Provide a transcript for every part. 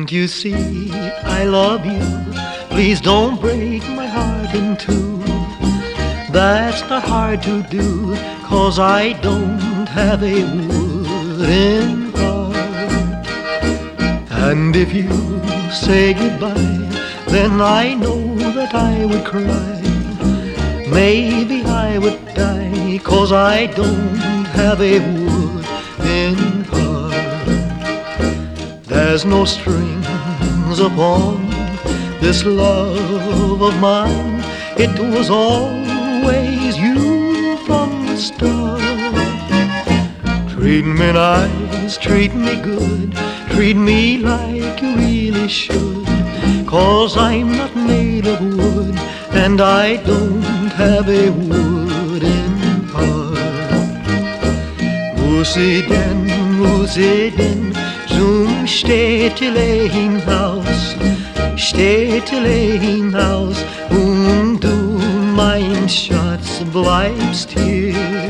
Can't you see I love you? Please don't break my heart in two. That's not hard to do, 'cause I don't have a wooden heart. And if you say goodbye, then I know that I would cry. Maybe I would die, 'cause I don't have a wooden heart. There's no strings upon this love of mine. It was always you from the start. Treat me nice, treat me good, treat me like you really should, 'cause I'm not made of wood, and I don't have a wooden heart. Musiden, zum Städtelein-Haus, Städtelein-Haus, und du, mein Schatz, bleibst hier.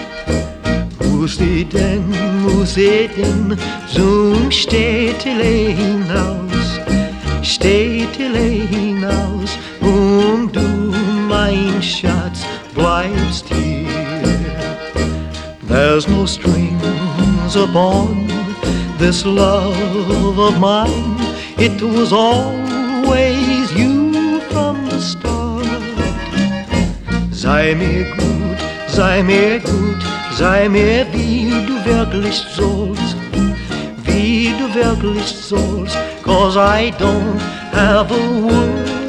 Musiden, zum Städtelein-Haus, Städtelein-Haus, und du, mein Schatz, bleibst hier. There's no strings upon this love of mine. It was always you from the start. Sei mir gut, sei mir gut, sei mir wie du wirklich sollst, wie du wirklich sollst, 'cause I don't have a word